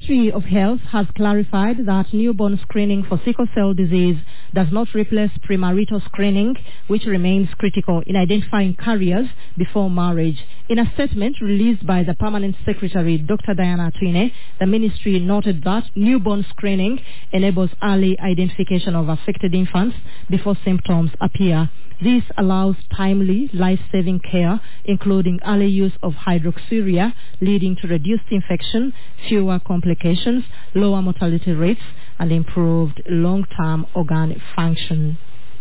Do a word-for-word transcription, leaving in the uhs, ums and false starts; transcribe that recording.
Ministry of Health has clarified that newborn screening for sickle cell disease does not replace premarital screening, which remains critical in identifying carriers before marriage. In a statement released by the Permanent Secretary, Doctor Diana Twine, the ministry noted that newborn screening enables early identification of affected infants before symptoms appear. This allows timely, life-saving care, including early use of hydroxyurea, leading to reduced infection, fewer complications, lower mortality rates, and improved long-term organ function.